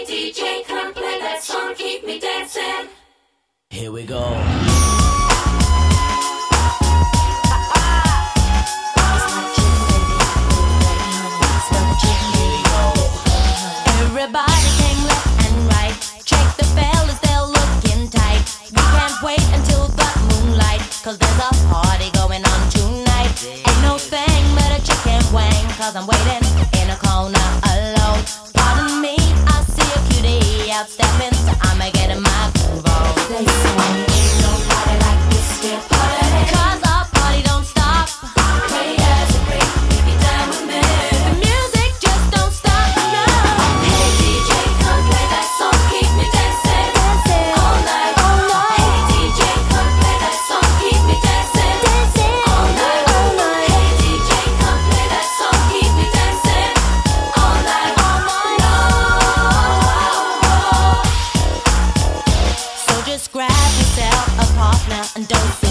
Hey DJ, come play that song, keep me dancing. Here we go. Everybody came left and right. Check the fellas, they're looking tight. We can't wait until the moonlight, cause there's a party going on tonight. Ain't no thing but a chicken wang, cause I'm waiting in a corner alone. Pardon me, I see a cutie out stepping, so I'ma get in my groove on. They say ain't nobody like this here party, Cause our party don't stop. play as a break, if you down with me. The music just don't stop, no. Hey DJ, come play that song, keep me dancing. Dancing All night. all night. Hey DJ, come play that song, keep me dancing. Dancing All night. all night. Hey DJ, come play that song, keep me dancing. All night. So just grab yourself a partner and don't